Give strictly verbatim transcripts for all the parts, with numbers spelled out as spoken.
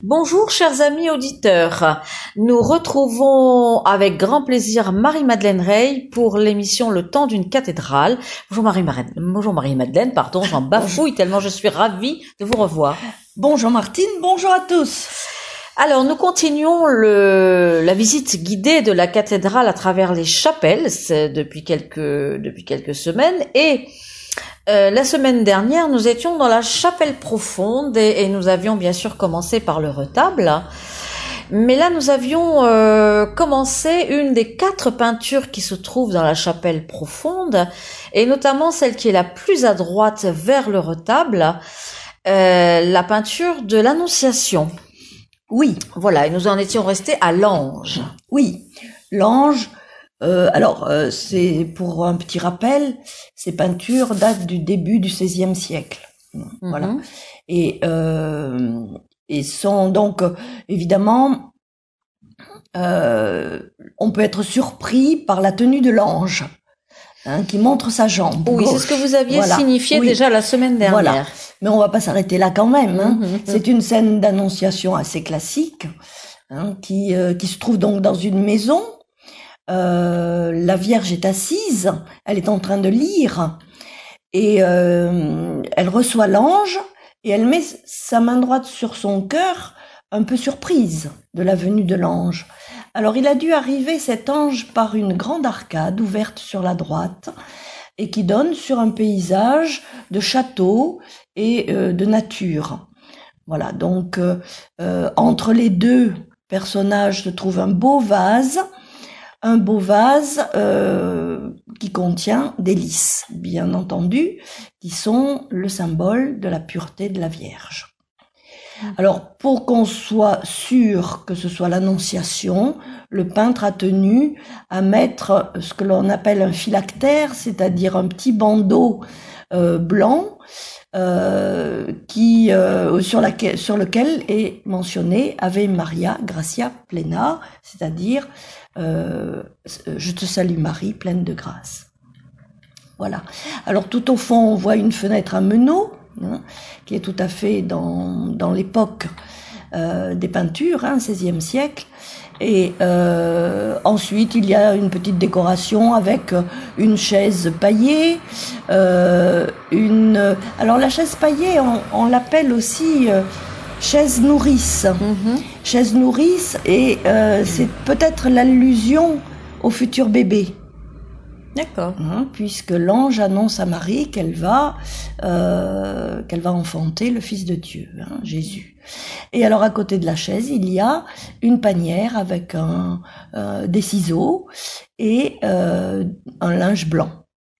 Bonjour chers amis auditeurs, nous retrouvons avec grand plaisir Marie-Madeleine Rey pour l'émission Le temps d'une cathédrale. Bonjour Marie-Madeleine, bonjour Marie-Madeleine, pardon, j'en bafouille tellement je suis ravie de vous revoir. Bonjour Martine, bonjour à tous. Alors nous continuons le, la visite guidée de la cathédrale à travers les chapelles c'est depuis quelques, depuis quelques semaines et Euh, la semaine dernière, nous étions dans la chapelle profonde et, et nous avions bien sûr commencé par le retable. Mais là, nous avions euh, commencé une des quatre peintures qui se trouvent dans la chapelle profonde et notamment celle qui est la plus à droite vers le retable, euh, la peinture de l'Annonciation. Oui. Voilà, et nous en étions restés à l'ange. Oui, l'ange. Euh, alors, euh, c'est pour un petit rappel, ces peintures datent du début du seizième siècle. Mm-hmm. Voilà. Et, euh, et sont donc, évidemment, euh, on peut être surpris par la tenue de l'ange, hein, qui montre sa jambe Oui, gauche. c'est ce que vous aviez voilà. signifié oui. déjà la semaine dernière. Voilà. Mais on va pas s'arrêter là quand même. Hein. Mm-hmm. C'est une scène d'annonciation assez classique, hein, qui, euh, qui se trouve donc dans une maison. Euh, la Vierge est assise, elle est en train de lire et euh, elle reçoit l'ange et elle met sa main droite sur son cœur, un peu surprise de la venue de l'ange. Alors il a dû arriver cet ange par une grande arcade ouverte sur la droite et qui donne sur un paysage de château et euh, de nature. Voilà, donc euh, euh, entre les deux personnages se trouve un beau vase. Un beau vase euh, qui contient des lys, bien entendu, qui sont le symbole de la pureté de la Vierge. Alors, pour qu'on soit sûr que ce soit l'Annonciation, le peintre a tenu à mettre ce que l'on appelle un phylactère, c'est-à-dire un petit bandeau euh, blanc euh, qui euh, sur, laquelle, sur lequel est mentionné Ave Maria Gratia Plena, c'est-à-dire Euh, je te salue Marie, pleine de grâce. Voilà. Alors tout au fond, on voit une fenêtre à meneaux, hein, qui est tout à fait dans, dans l'époque euh, des peintures, hein, seizième siècle. Et euh, ensuite, il y a une petite décoration avec une chaise paillée. Euh, une. Alors la chaise paillée, on, on l'appelle aussi euh, chaise nourrice. Mm-hmm. Chaise nourrice, et euh, c'est peut-être l'allusion au futur bébé. D'accord. Hein, puisque l'ange annonce à Marie qu'elle va, euh, qu'elle va enfanter le Fils de Dieu, hein, Jésus. Et alors à côté de la chaise, il y a une panière avec un, euh, des ciseaux et euh, un linge blanc.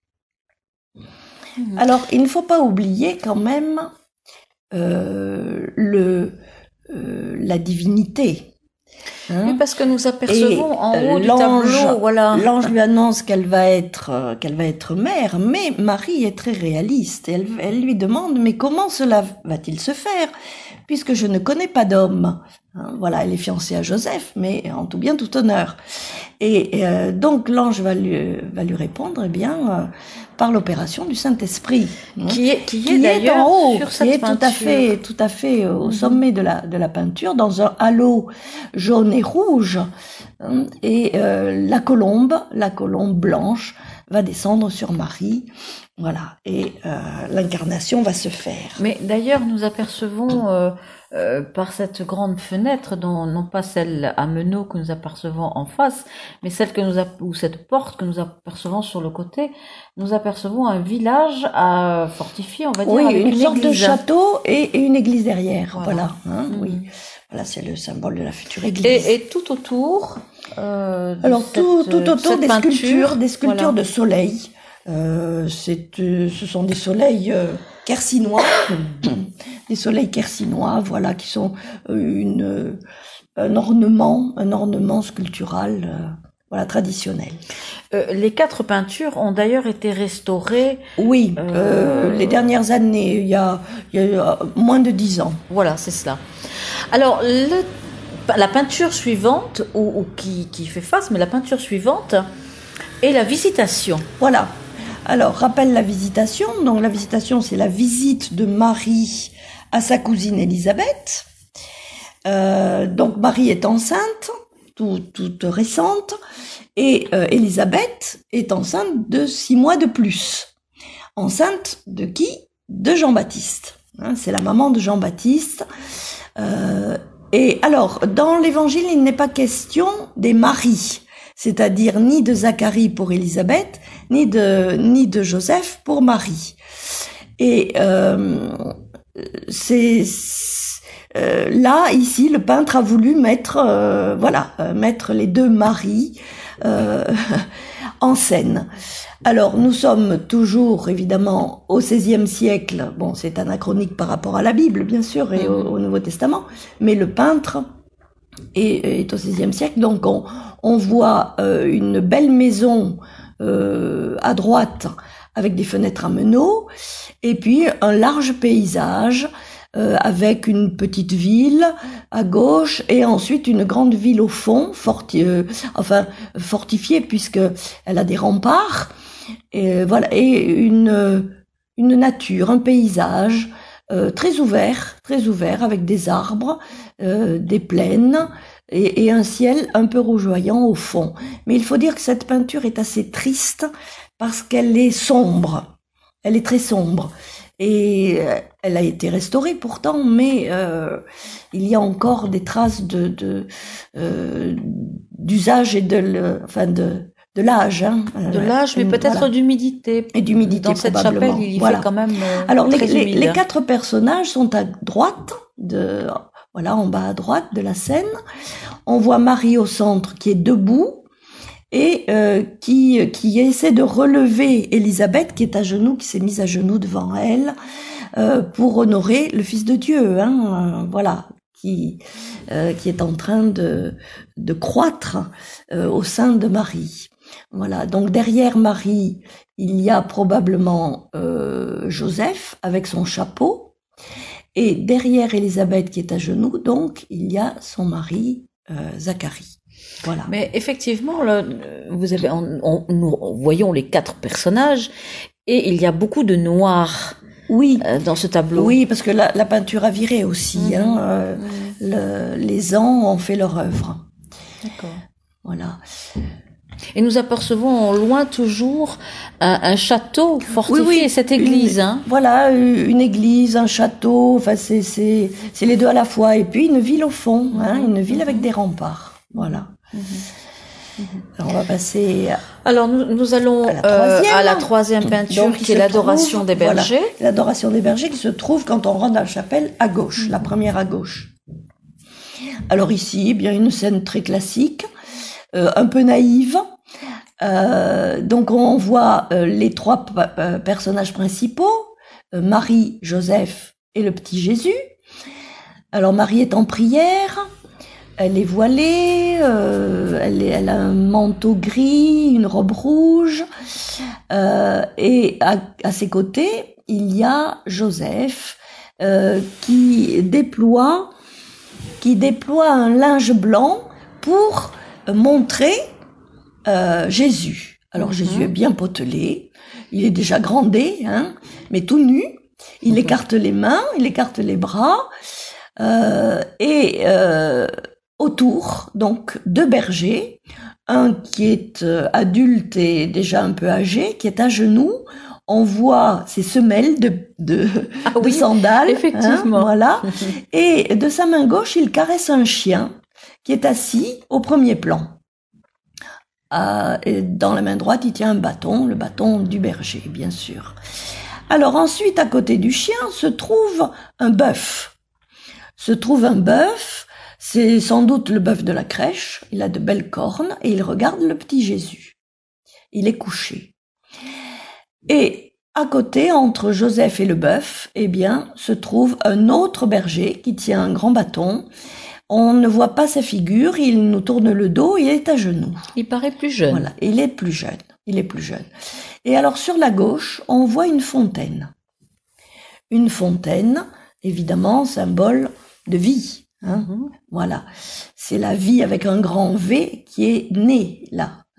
Mmh. Alors il ne faut pas oublier quand même euh, le Euh, la divinité. Hein? Oui, parce que nous apercevons et, en haut euh, du tableau, voilà. L'ange lui annonce qu'elle va être, euh, qu'elle va être mère, mais Marie est très réaliste. Elle, elle lui demande, mais comment cela va-t-il se faire, puisque je ne connais pas d'homme. Hein, voilà, elle est fiancée à Joseph, mais en tout bien, tout honneur. Et euh, donc l'ange va lui, va lui répondre, eh bien, euh, par l'opération du Saint-Esprit, hein, qui est, qui est, qui est en haut, sur qui cette est tout à fait, tout à fait au mm-hmm. sommet de la de la peinture, dans un halo jaune et rouge, hein, et euh, la colombe, la colombe blanche, va descendre sur Marie. Voilà, et euh, l'incarnation va se faire. Mais d'ailleurs, nous apercevons euh, euh, par cette grande fenêtre, dont, non pas celle à meneaux que nous apercevons en face, mais celle que nous ou cette porte que nous apercevons sur le côté, nous apercevons un village à fortifier, on va dire, oui, avec une, une sorte église. de château et, et une église derrière. Voilà, voilà hein, mmh. oui. Voilà, c'est le symbole de la future église. Et, et tout autour. Euh, Alors cette, tout, tout autour des peinture, sculptures, des sculptures voilà. de soleil. Euh, c'est, euh, ce sont des soleils euh, quercinois, des soleils quercinois, voilà, qui sont euh, une, euh, un ornement, un ornement sculptural, euh, voilà, traditionnel. Euh, les quatre peintures ont d'ailleurs été restaurées. Oui, euh, euh, les dernières années, il y a, il y a moins de dix ans. Voilà, c'est cela. Alors, le, la peinture suivante, ou, ou qui, qui fait face, mais la peinture suivante est la Visitation. Voilà. Alors, rappelle la Visitation. Donc, la Visitation, c'est la visite de Marie à sa cousine Élisabeth. Euh, euh, donc Marie est enceinte, tout, toute récente, et euh, Élisabeth est enceinte de six mois de plus. Enceinte de qui? De Jean-Baptiste. Hein, c'est la maman de Jean-Baptiste. Euh, et alors, dans l'Évangile, il n'est pas question des maris, c'est-à-dire ni de Zacharie pour Élisabeth, ni de ni de Joseph pour Marie. Et euh, c'est euh, là, ici, le peintre a voulu mettre, euh, voilà, euh, mettre les deux maris euh, en scène. Alors, nous sommes toujours, évidemment, au seizième siècle. Bon, c'est anachronique par rapport à la Bible, bien sûr, et au, au Nouveau Testament. Mais le peintre est, est au seizième siècle. Donc, on, on voit euh, une belle maison euh, à droite, avec des fenêtres à meneaux, et puis un large paysage euh, avec une petite ville à gauche et ensuite une grande ville au fond, forti euh, enfin fortifiée puisque elle a des remparts, et voilà, et une une nature, un paysage euh, très ouvert, très ouvert avec des arbres, euh, des plaines. Et, et un ciel un peu rougeoyant au fond. Mais il faut dire que cette peinture est assez triste parce qu'elle est sombre. Elle est très sombre. Et elle a été restaurée pourtant, mais euh, il y a encore des traces de, de euh, d'usage et de, le, enfin de, de l'âge. Hein. De l'âge, mais peut-être voilà. d'humidité. Et d'humidité dans cette chapelle, il y voilà. fait quand même euh, Alors très les, humide. les, les quatre personnages sont à droite de voilà, en bas à droite de la scène. On voit Marie au centre qui est debout et euh, qui qui essaie de relever Élisabeth qui est à genoux, qui s'est mise à genoux devant elle euh, pour honorer le Fils de Dieu. Hein, euh, voilà, qui euh, qui est en train de de croître euh, au sein de Marie. Voilà. Donc derrière Marie, il y a probablement euh, Joseph avec son chapeau. Et derrière Élisabeth qui est à genoux, donc, il y a son mari, euh, Zacharie. Voilà. Mais effectivement, là, vous avez, on, on, nous voyons les quatre personnages et il y a beaucoup de noir. Oui. Euh, dans ce tableau. Oui, parce que la, la peinture a viré aussi. Mmh. Hein, euh, mmh. le, les ans ont fait leur œuvre. D'accord. Voilà. Et nous apercevons au loin toujours un, un château fortifié, oui, oui, cette église. Une, hein. Voilà, une église, un château, enfin c'est c'est c'est les deux à la fois. Et puis une ville au fond, mmh, hein, une ville mmh. avec des remparts. Voilà. Mmh. Mmh. Alors on va passer. À, Alors nous, nous allons à la troisième, euh, à la troisième peinture, donc, qui, qui est l'adoration des bergers. Voilà, l'adoration des bergers qui se trouve quand on rentre dans la chapelle à gauche, mmh. la première à gauche. Alors ici, eh bien une scène très classique. Euh, un peu naïve. Euh, donc on voit euh, les trois p- euh, personnages principaux, euh, Marie, Joseph et le petit Jésus. Alors Marie est en prière, elle est voilée, euh, elle, est, elle a un manteau gris, une robe rouge, euh, et à, à ses côtés, il y a Joseph euh, qui déploie, qui déploie un linge blanc pour montrer euh, Jésus. Alors mm-hmm. Jésus est bien potelé, il est déjà grandé, hein, mais tout nu. Il mm-hmm. écarte les mains, il écarte les bras, euh, et euh, autour, donc deux bergers, un qui est euh, adulte et déjà un peu âgé, qui est à genoux. On voit ses semelles de, de, ah, de oui, sandales, effectivement. Hein, voilà. Et de sa main gauche, il caresse un chien qui est assis au premier plan. Euh, et dans la main droite, il tient un bâton, le bâton du berger, bien sûr. Alors ensuite, à côté du chien, se trouve un bœuf. Se trouve un bœuf, c'est sans doute le bœuf de la crèche, il a de belles cornes, et il regarde le petit Jésus. Il est couché. Et à côté, entre Joseph et le bœuf, eh bien, se trouve un autre berger qui tient un grand bâton. On ne voit pas sa figure, il nous tourne le dos, il est à genoux. Il paraît plus jeune. Voilà, il est plus jeune, il est plus jeune. Et alors sur la gauche, on voit une fontaine. Une fontaine, évidemment, symbole de vie. Hein. Mm-hmm. Voilà, c'est la vie avec un grand V qui est née là, hein,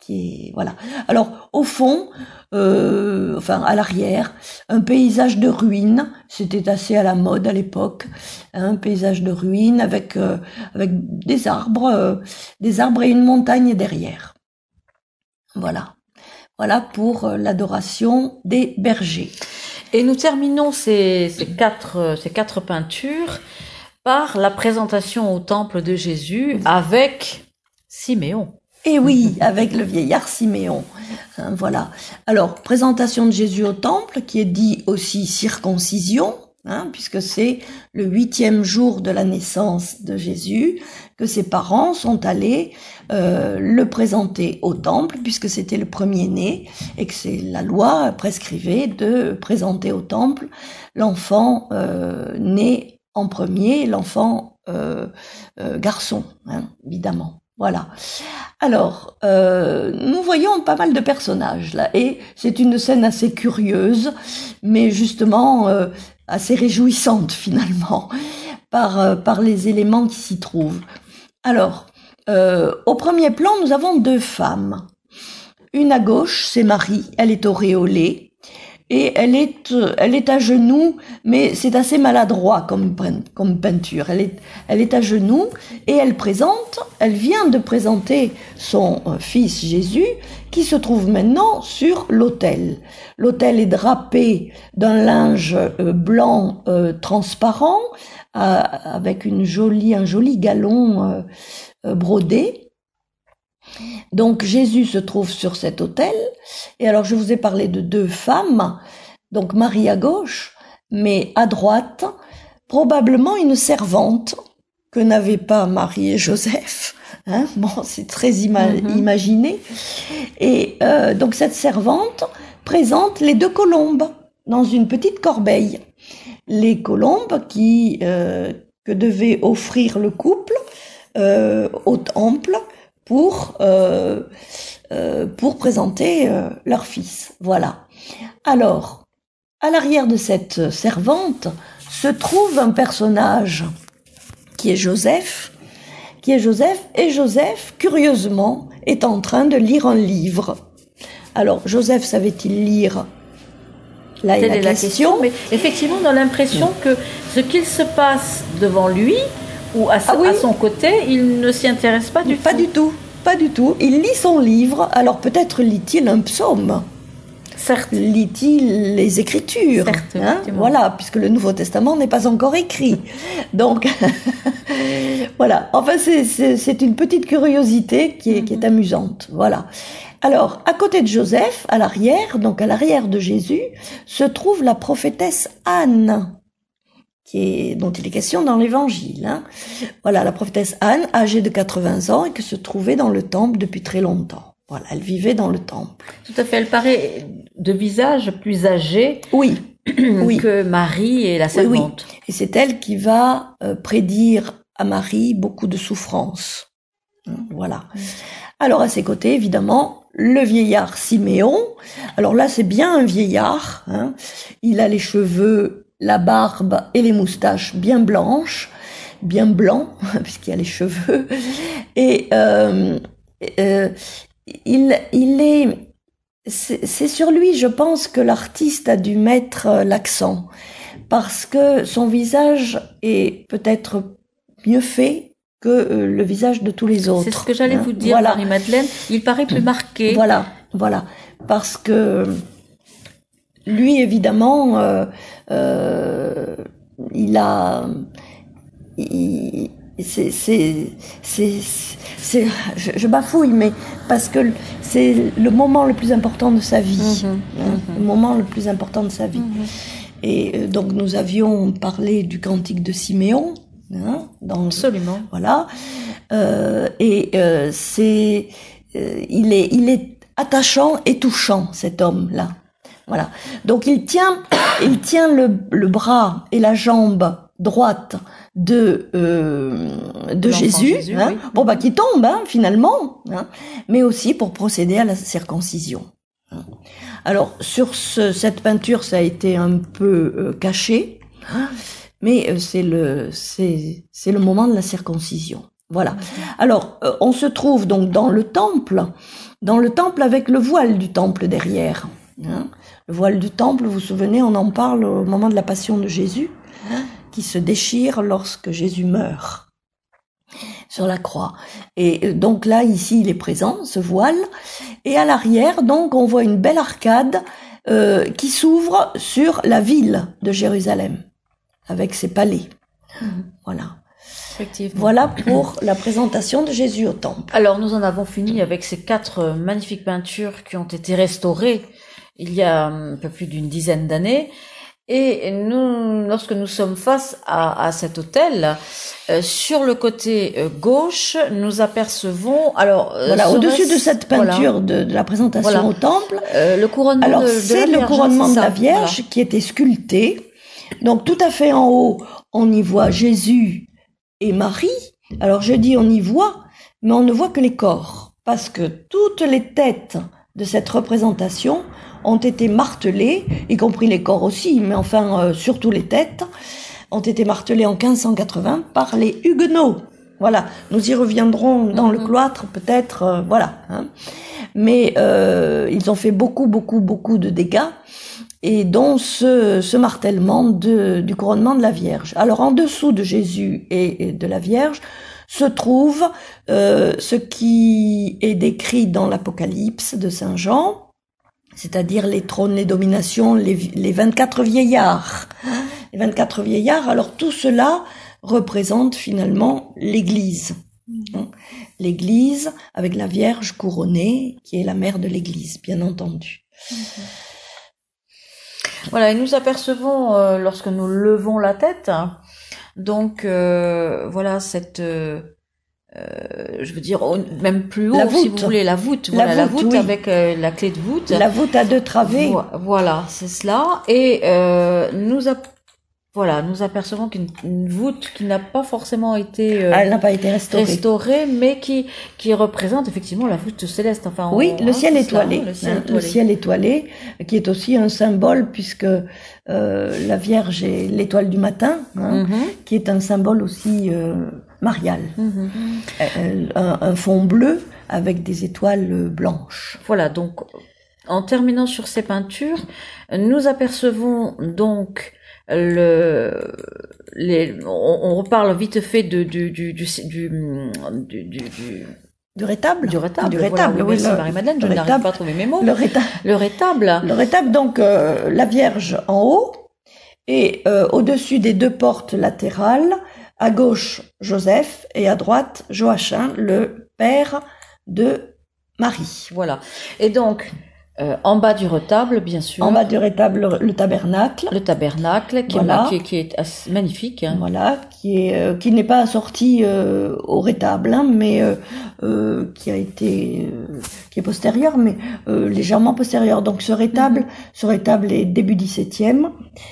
qui est voilà. Alors au fond, euh, enfin à l'arrière, un paysage de ruines. C'était assez à la mode à l'époque, hein, un paysage de ruines avec euh, avec des arbres, euh, des arbres et une montagne derrière. Voilà, voilà pour euh, l'adoration des bergers. Et nous terminons ces, ces quatre ces quatre peintures par la présentation au temple de Jésus avec Siméon. Et oui, avec le vieillard Siméon. Hein, voilà. Alors, présentation de Jésus au temple, qui est dit aussi circoncision, hein, puisque c'est le huitième jour de la naissance de Jésus, que ses parents sont allés euh, le présenter au temple, puisque c'était le premier-né, et que c'est la loi prescrivait de présenter au temple l'enfant euh, né en premier, l'enfant euh, euh, garçon, hein, évidemment. Voilà. Alors, euh, nous voyons pas mal de personnages là, et c'est une scène assez curieuse, mais justement euh, assez réjouissante finalement, par euh, par les éléments qui s'y trouvent. Alors, euh, au premier plan, nous avons deux femmes. Une à gauche, c'est Marie, elle est auréolée. Et elle est, elle est à genoux, mais c'est assez maladroit comme, comme peinture. Elle est, elle est à genoux et elle présente, elle vient de présenter son fils Jésus, qui se trouve maintenant sur l'autel. L'autel est drapé d'un linge blanc euh, transparent, euh, avec une jolie, un joli galon euh, brodé. Donc Jésus se trouve sur cet autel, et alors je vous ai parlé de deux femmes, donc Marie à gauche, mais à droite, probablement une servante que n'avaient pas Marie et Joseph. Hein, bon, c'est très ima- mm-hmm. imaginé. Et euh, donc cette servante présente les deux colombes dans une petite corbeille. Les colombes qui euh, que devait offrir le couple euh, au temple pour euh, euh, pour présenter euh, leur fils. Voilà. Alors, à l'arrière de cette servante se trouve un personnage qui est Joseph, qui est Joseph, et Joseph, curieusement, est en train de lire un livre. Alors, Joseph savait-il lire? Là est la, la question. question. Mais effectivement, on a l'impression que ce qu'il se passe devant lui, ou à, sa, ah oui. à son côté, il ne s'y intéresse pas du pas tout. Pas du tout, pas du tout. Il lit son livre, alors peut-être lit-il un psaume. Certes. Lit-il les Écritures. Certes, hein, voilà, puisque le Nouveau Testament n'est pas encore écrit. Donc, voilà. Enfin, c'est, c'est, c'est une petite curiosité qui est, mm-hmm. qui est amusante. Voilà. Alors, à côté de Joseph, à l'arrière, donc à l'arrière de Jésus, se trouve la prophétesse Anne, qui est, dont il est question dans l'Évangile. Hein. Voilà, la prophétesse Anne, âgée de quatre-vingts ans et qui se trouvait dans le temple depuis très longtemps. Voilà, elle vivait dans le temple. Tout à fait, elle paraît de visage plus âgé oui. oui. que Marie et la servante. Oui, oui. Et c'est elle qui va euh, prédire à Marie beaucoup de souffrances. Voilà. Alors à ses côtés, évidemment, le vieillard Siméon. Alors là, c'est bien un vieillard. Hein. Il a les cheveux, la barbe et les moustaches bien blanches, bien blancs, puisqu'il y a les cheveux. Et euh, euh, il, il est, c'est, c'est sur lui, je pense, que l'artiste a dû mettre l'accent, parce que son visage est peut-être mieux fait que le visage de tous les autres. C'est ce que j'allais hein. vous dire, voilà. Marie-Madeleine. Il paraît plus marqué. Voilà, voilà, parce que lui, évidemment, euh, euh, il a, il, c'est, c'est, c'est, c'est, je, je bafouille, mais parce que c'est le moment le plus important de sa vie, mmh, hein, mmh. le moment le plus important de sa vie. Mmh. Et donc nous avions parlé du cantique de Siméon. Hein, dans Absolument. Le, voilà. Euh, et euh, c'est, euh, il est, il est attachant et touchant, cet homme-là. Voilà. Donc il tient, il tient le, le bras et la jambe droite de euh, de Jésus, Jésus hein, oui. Bon bah qui tombe hein, finalement, hein, mais aussi pour procéder à la circoncision. Alors sur ce, cette peinture, ça a été un peu euh, caché. Hein, mais c'est le, c'est, c'est le moment de la circoncision. Voilà. Alors, euh, on se trouve donc dans le temple, dans le temple avec le voile du temple derrière. Hein. Le voile du temple, vous vous souvenez, on en parle au moment de la passion de Jésus, hein, qui se déchire lorsque Jésus meurt sur la croix. Et donc là, ici, il est présent, ce voile. Et à l'arrière, donc, on voit une belle arcade euh, qui s'ouvre sur la ville de Jérusalem, avec ses palais. Mmh. Voilà. Effectivement. Voilà pour la présentation de Jésus au temple. Alors, nous en avons fini avec ces quatre magnifiques peintures qui ont été restaurées il y a un peu plus d'une dizaine d'années. Et nous, lorsque nous sommes face à, à cet autel, euh, sur le côté euh, gauche, nous apercevons, alors, voilà, au-dessus de cette peinture, voilà, de, de la présentation voilà, au temple, euh, le couronnement alors, de, de c'est la le couronnement de ça, la Vierge voilà, qui était sculpté. Donc, tout à fait en haut, on y voit Jésus et Marie. Alors je dis on y voit, mais on ne voit que les corps, parce que toutes les têtes de cette représentation ont été martelées, y compris les corps aussi, mais enfin euh, surtout les têtes, ont été martelées en quinze cent quatre-vingts par les Huguenots. Voilà, nous y reviendrons dans le cloître peut-être, euh, voilà. Hein. Mais euh, ils ont fait beaucoup, beaucoup, beaucoup de dégâts, et dont ce, ce martèlement de, du couronnement de la Vierge. Alors en dessous de Jésus et, et de la Vierge se trouve euh, ce qui est décrit dans l'Apocalypse de Saint Jean, c'est-à-dire les trônes, les dominations, les, les vingt-quatre vieillards. Les vingt-quatre vieillards, alors tout cela représente finalement l'Église. L'Église avec la Vierge couronnée, qui est la mère de l'Église, bien entendu. Mm-hmm. Voilà, et nous apercevons, euh, lorsque nous levons la tête, donc euh, voilà cette, euh, je veux dire, même plus haut, si vous voulez, la voûte, voilà, la voûte, la voûte oui, avec euh, la clé de voûte. La voûte à deux travées. Voilà, c'est cela. Et euh, nous a Voilà, nous apercevons qu'une une voûte qui n'a pas forcément été, euh, elle n'a pas été restaurée. restaurée, mais qui qui représente effectivement la voûte céleste. Enfin, oui, on, le, hein, ciel étoilé, ça, le, ciel hein, étoilé, le ciel étoilé, qui est aussi un symbole puisque euh, la Vierge est l'étoile du matin, hein, mm-hmm, qui est un symbole aussi euh, marial, mm-hmm, euh, un, un fond bleu avec des étoiles blanches. Voilà, donc en terminant sur ces peintures, nous apercevons donc le les on, on reparle vite fait de du du du du du, du, du du rétable du rétable du rétable voilà, oui, merci le, Marie-Madeleine, je n'arrive pas à trouver mes mots. Le rétable le rétable le rétable donc euh, la Vierge en haut et euh, au-dessus des deux portes latérales, à gauche Joseph et à droite Joachim, le père de Marie. Voilà. Et donc Euh, en bas du retable, bien sûr. En bas du retable, le, le tabernacle. Le tabernacle, qui, voilà, est, qui, qui est assez magnifique. Hein. Voilà, qui est euh, qui n'est pas assorti euh, au retable, hein, mais euh, euh, qui a été euh, qui est postérieur, mais euh, légèrement postérieur. Donc ce retable, mm-hmm, ce retable est début dix-septième,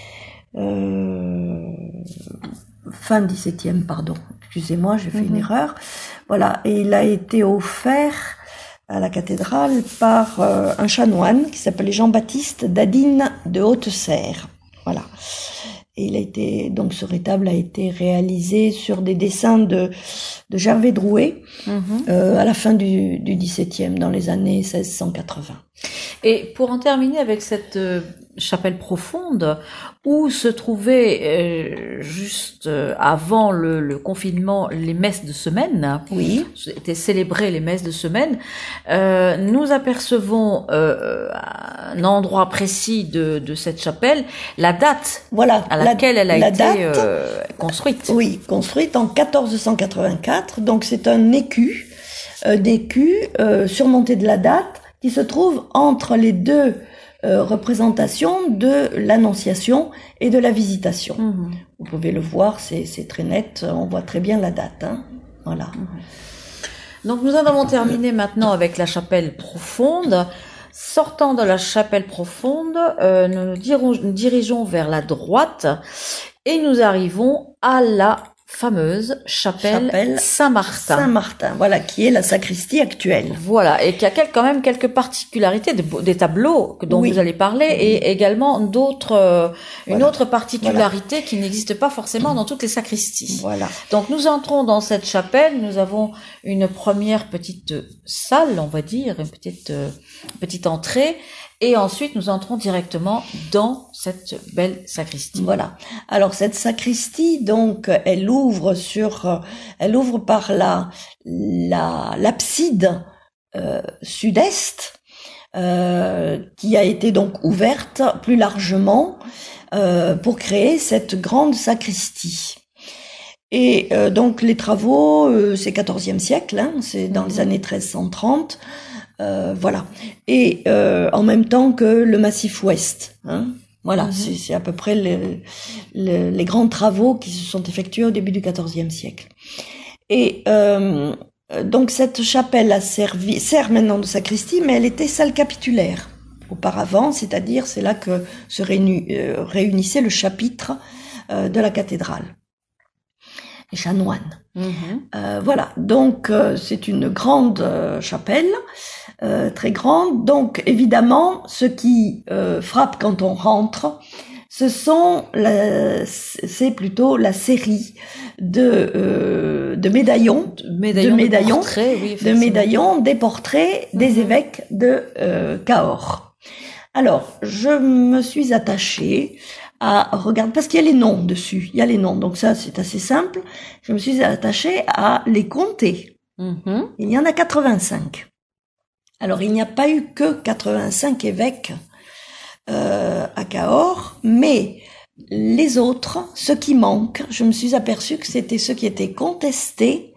euh, fin dix-septième, pardon. Excusez-moi, j'ai fait mm-hmm, une erreur. Voilà, et il a été offert à la cathédrale par euh, un chanoine qui s'appelait Jean-Baptiste d'Adine de Haute-Serre. Voilà. Et il a été, donc ce rétable a été réalisé sur des dessins de, de Gervais Drouet, mm-hmm, euh, à la fin du, du dix-septième, dans les années seize cent quatre-vingts. Et pour en terminer avec cette euh, chapelle profonde, où se trouvaient euh, juste euh, avant le, le confinement les messes de semaine, oui, étaient célébrées les messes de semaine, euh, nous apercevons euh, un endroit précis de, de cette chapelle, la date, voilà, à laquelle la, elle a la été date, euh, construite. Oui, construite en quatorze cent quatre-vingt-quatre, donc c'est un écu, un écu euh, surmonté de la date, qui se trouve entre les deux euh, représentations de l'Annonciation et de la Visitation. Mmh. Vous pouvez le voir, c'est, c'est très net, on voit très bien la date. Hein. Voilà. Mmh. Donc nous en avons terminé maintenant avec la chapelle profonde. Sortant de la chapelle profonde, euh, nous, nous, dirons, nous dirigeons vers la droite et nous arrivons à la fameuse chapelle, chapelle Saint-Martin. Saint-Martin, voilà, qui est la sacristie actuelle. Voilà, et qui a quel, quand même quelques particularités, des, des tableaux dont oui. vous allez parler, oui. et également d'autres, euh, une voilà. autre particularité voilà. qui n'existe pas forcément dans toutes les sacristies. Voilà. Donc nous entrons dans cette chapelle, nous avons une première petite salle, on va dire, une petite euh, petite entrée. Et ensuite, nous entrons directement dans cette belle sacristie. Voilà. Alors cette sacristie, donc, elle ouvre sur, elle ouvre par la la l'abside euh, sud-est, euh, qui a été donc ouverte plus largement euh, pour créer cette grande sacristie. Et euh, donc les travaux, euh, c'est quatorzième siècle, hein, c'est dans les années treize cent trente. Euh, voilà. Et euh, en même temps que le Massif Ouest. Hein. Voilà, mm-hmm. c'est, c'est à peu près le, le, les grands travaux qui se sont effectués au début du quatorzième siècle. Et euh, donc cette chapelle a servi, sert maintenant de sacristie, mais elle était salle capitulaire auparavant, c'est-à-dire c'est là que se réuni, euh, réunissait le chapitre euh, de la cathédrale. Les chanoines. Mmh. Euh, voilà, donc euh, c'est une grande euh, chapelle, euh, très grande. Donc évidemment, ce qui euh, frappe quand on rentre, ce sont la, c'est plutôt la série de euh, de médaillons, de médaillons, de, médaillons, de, portraits, oui, de médaillons, des portraits mmh. des évêques de euh, Cahors. Alors, je me suis attachée à regarder, parce qu'il y a les noms dessus, il y a les noms, donc ça c'est assez simple. Je me suis attachée à les compter. Mm-hmm. Il y en a quatre-vingt-cinq. Alors il n'y a pas eu que quatre-vingt-cinq évêques euh, à Cahors, mais les autres, ceux qui manquent, je me suis aperçue que c'était ceux qui étaient contestés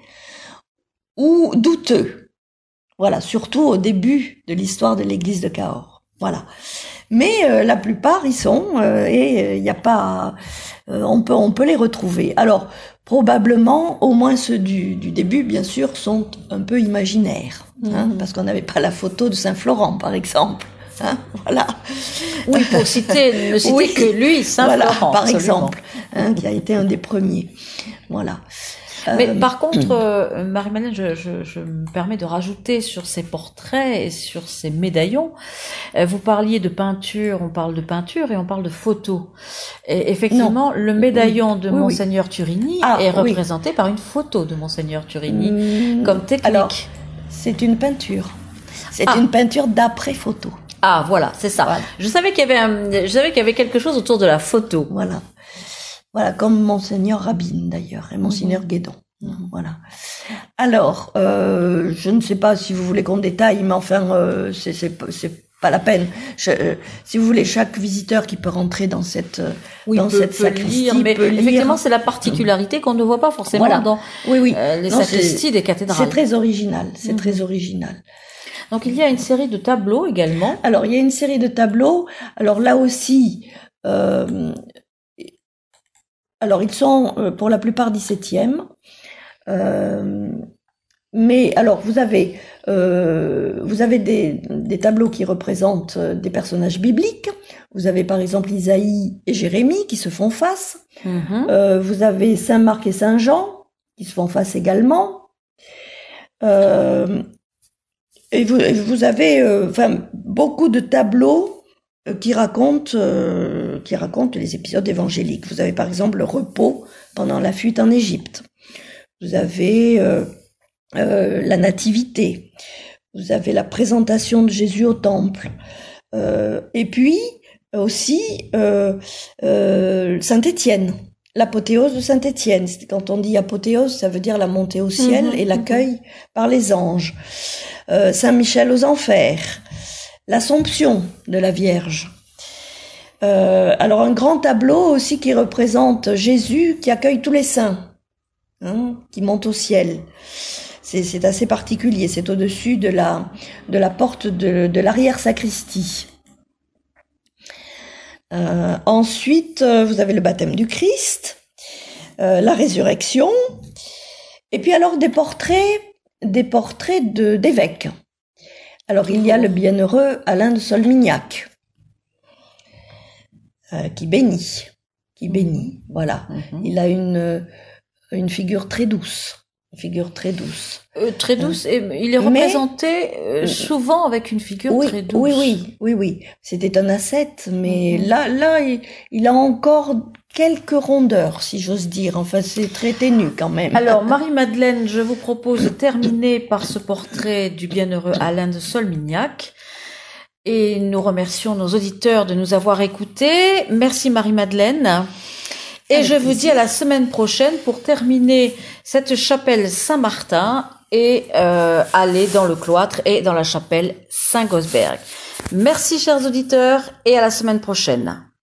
ou douteux. Voilà, surtout au début de l'histoire de l'église de Cahors. Voilà. Mais euh, la plupart y sont euh, et il euh, n'y a pas, euh, on peut on peut les retrouver. Alors probablement au moins ceux du du début bien sûr sont un peu imaginaires, hein, mm-hmm. parce qu'on n'avait pas la photo de Saint Florent par exemple. Hein, voilà. Oui, pour citer, ne citer oui, que lui, Saint voilà, Florent, par absolument. exemple, hein, qui a été un des premiers. Voilà. Mais euh, par contre, euh, Marie-Madeleine, je, je, je me permets de rajouter sur ces portraits et sur ces médaillons. Euh, vous parliez de peinture, on parle de peinture et on parle de photos. Et effectivement, non. le médaillon oui. de oui, Monseigneur oui. Turini ah, est représenté oui. par une photo de Monseigneur Turini mmh, comme technique. Alors, c'est une peinture. C'est ah. une peinture d'après photo. Ah, voilà, c'est ça. Voilà. Je savais qu'il y avait un, je savais qu'il y avait quelque chose autour de la photo. Voilà. Voilà, comme Monseigneur Rabine d'ailleurs et Monseigneur mmh. Guédon. Mmh. Voilà. Alors, euh, je ne sais pas si vous voulez qu'on détaille, mais enfin, euh, c'est, c'est, c'est pas la peine. Je, euh, si vous voulez, chaque visiteur qui peut rentrer dans cette oui, dans peut, cette peut sacristie lire, mais peut lire. Effectivement, c'est la particularité qu'on ne voit pas forcément voilà. dans oui, oui. Euh, les non, sacristies des cathédrales. C'est très original. C'est mmh. très original. Donc, il y a une série de tableaux également. Alors, il y a une série de tableaux. Alors là aussi. Euh, Alors, ils sont euh, pour la plupart dix-septième. Euh, mais alors, vous avez, euh, vous avez des, des tableaux qui représentent des personnages bibliques. Vous avez par exemple Isaïe et Jérémie qui se font face. Mm-hmm. Euh, vous avez Saint Marc et Saint Jean qui se font face également. Euh, et vous, vous avez euh, enfin, beaucoup de tableaux qui racontent, euh, qui racontent les épisodes évangéliques. Vous avez par exemple le repos pendant la fuite en Égypte. Vous avez euh, euh, la nativité. Vous avez la présentation de Jésus au temple. Euh, et puis aussi euh, euh, Saint-Étienne, l'apothéose de Saint-Étienne. Quand on dit apothéose, ça veut dire la montée au ciel mmh, et l'accueil mmh. par les anges. Euh, Saint-Michel aux enfers. L'Assomption de la Vierge. Euh, alors un grand tableau aussi qui représente Jésus qui accueille tous les saints, hein, qui monte au ciel. C'est, c'est assez particulier. C'est au-dessus de la de la porte de, de l'arrière-sacristie. Euh, ensuite, vous avez le baptême du Christ, euh, la résurrection, et puis alors des portraits, des portraits de d'évêques. Alors, il y a le bienheureux Alain de Solmignac, euh, qui bénit, qui bénit, voilà. Mm-hmm. Il a une, une figure très douce. Une figure très douce. Euh, très douce. Et il est Mais- représenté euh, souvent avec une figure Oui, très douce. oui, oui, oui, oui. C'était un ascète, mais Mhm. là, là, il, il a encore quelques rondeurs, si j'ose dire. Enfin, c'est très ténu quand même. Alors, Marie-Madeleine, je vous propose de terminer par ce portrait du bienheureux Alain de Solmignac. Et nous remercions nos auditeurs de nous avoir écoutés. Merci Marie-Madeleine. Et Avec je vous dis plaisir. à la semaine prochaine pour terminer cette chapelle Saint-Martin et euh, aller dans le cloître et dans la chapelle Saint-Gosberg. Merci chers auditeurs et à la semaine prochaine.